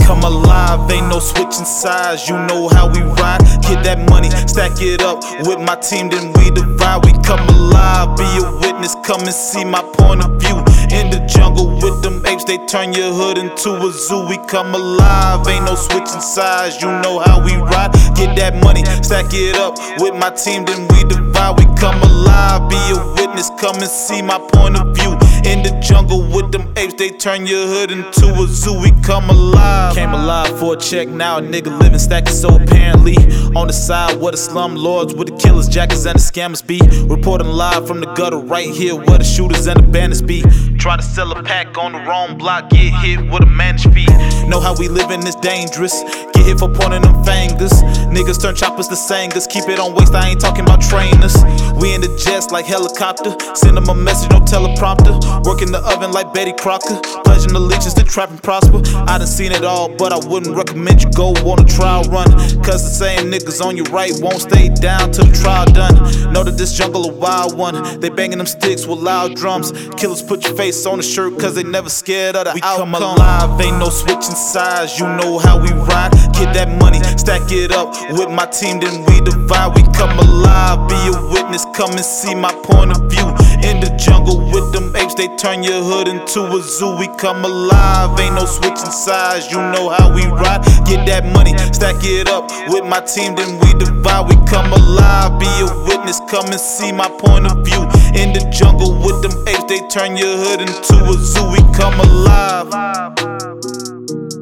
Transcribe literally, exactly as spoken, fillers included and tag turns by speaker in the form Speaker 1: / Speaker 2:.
Speaker 1: come alive, ain't no switching sides. You know how we ride, get that money, stack it up with my team, then we divide. We come alive, be a witness, come and see my point of view. In the jungle with them apes, they turn your hood into a zoo. We come alive, ain't no switching sides. You know how we ride, get that money, stack it up with my team, then we divide. We come alive, be a witness, come and see my point of view. In the jungle with them apes, they turn your hood into a zoo. We come alive. Came alive for a check, now a nigga living stacking so apparently. On the side where the slum lords, with the killers, jackers, and the scammers be. Reporting live from the gutter right here where the shooters and the bandits be. Try to sell a pack on the wrong block, get hit with a managed fee. Know how we living is dangerous, get hit for pointing them fingers. Niggas turn choppers to singers, keep it on waist, I ain't talking about trainers. We in the jets like helicopter, send them a message, no teleprompter. Work in the oven like Betty Crocker, pledging allegiance to trap and prosper. I done seen it all, but I wouldn't recommend you go on a trial run, cause the same niggas on your right won't stay down till the trial done. Know that this jungle a wild one, they banging them sticks with loud drums. Killers put your face on the shirt cause they never scared of the we outcome. Come alive, ain't no switching sides. You know how we ride, get that money, stack it up with my team, then we divide. We come alive, be a witness, come and see my point of view. In the jungle with them apes, they turn your hood into a zoo. We come alive, ain't no switching sides. You know how we ride, get that money, stack it up with my team, then we divide. We come alive, be a witness, come and see my point of view. In the jungle with them apes, they turn your hood into a zoo. We come alive.